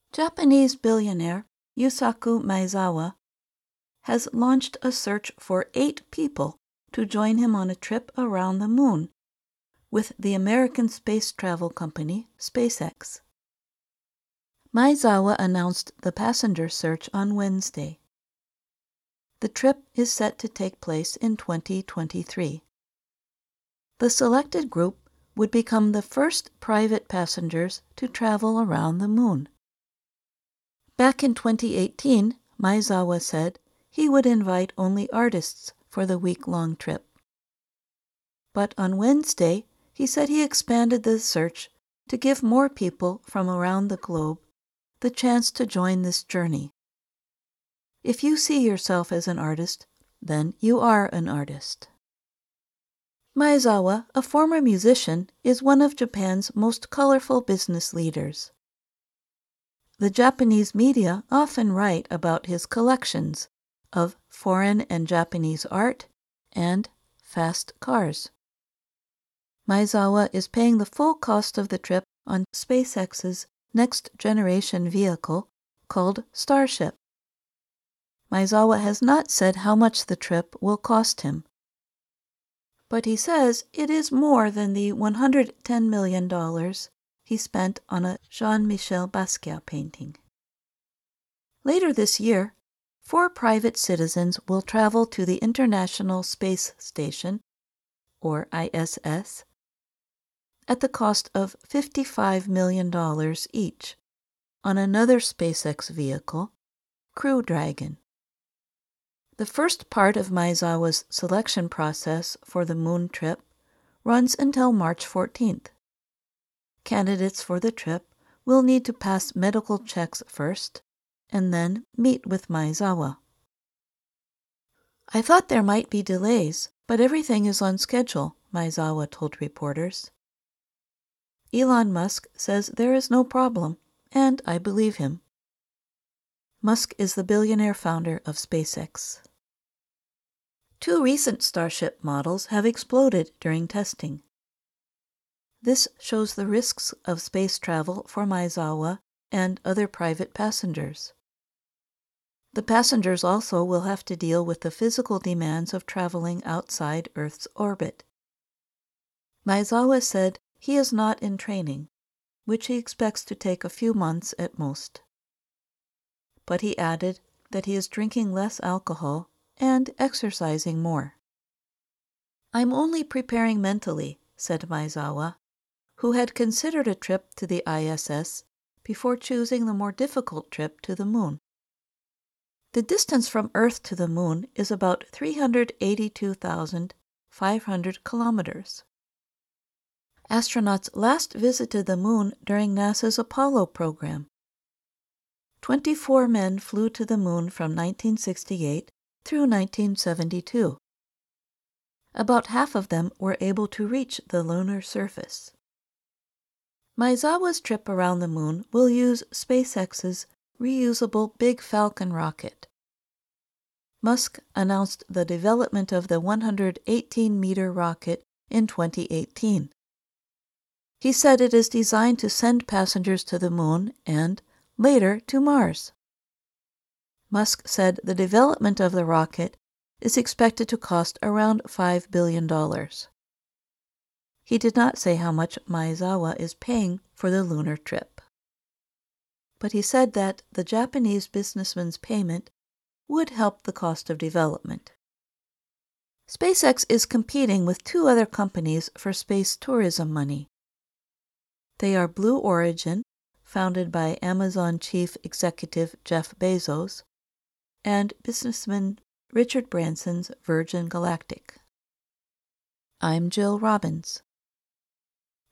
Japanese billionaire Yusaku Maezawa has launched a search for 8 people to join him on a trip around the moon with the American space travel company SpaceX. Maezawa announced the passenger search on Wednesday. The trip is set to take place in 2023. The selected group would become the first private passengers to travel around the moon. Back in 2018, Maezawa said he would invite only artists for the week-long trip. But on Wednesday, he said he expanded the search to give more people from around the globe the chance to join this journey. If you see yourself as an artist, then you are an artist. Maezawa, a former musician, is one of Japan's most colorful business leaders. The Japanese media often write about his collections of foreign and Japanese art and fast cars. Maezawa is paying the full cost of the trip on SpaceX's next-generation vehicle called Starship. Maezawa has not said how much the trip will cost him, but he says it is more than the $110 million he spent on a Jean-Michel Basquiat painting. Later this year, 4 private citizens will travel to the International Space Station, or ISS, at the cost of $55 million each, on another SpaceX vehicle, Crew Dragon. The first part of Maezawa's selection process for the moon trip runs until March 14th. Candidates for the trip will need to pass medical checks first and then meet with Maezawa. "I thought there might be delays, but everything is on schedule," Maezawa told reporters. Elon Musk says there is no problem, and I believe him. Musk is the billionaire founder of SpaceX. 2 recent Starship models have exploded during testing. This shows the risks of space travel for Maezawa and other private passengers. The passengers also will have to deal with the physical demands of traveling outside Earth's orbit. Maezawa said he is not in training, which he expects to take a few months at most. But he added that he is drinking less alcohol and exercising more. "I'm only preparing mentally," said Maezawa, who had considered a trip to the ISS before choosing the more difficult trip to the moon. The distance from Earth to the moon is about 382,500 kilometers. Astronauts last visited the moon during NASA's Apollo program. 24 men flew to the moon from 1968 through 1972. About half of them were able to reach the lunar surface. Maezawa's trip around the moon will use SpaceX's reusable Big Falcon rocket. Musk announced the development of the 118-meter rocket in 2018. He said it is designed to send passengers to the moon and, later, to Mars. Musk said the development of the rocket is expected to cost around $5 billion. He did not say how much Maezawa is paying for the lunar trip. But he said that the Japanese businessman's payment would help the cost of development. SpaceX is competing with 2 other companies for space tourism money. They are Blue Origin, founded by Amazon chief executive Jeff Bezos, and businessman Richard Branson's Virgin Galactic. I'm Jill Robbins.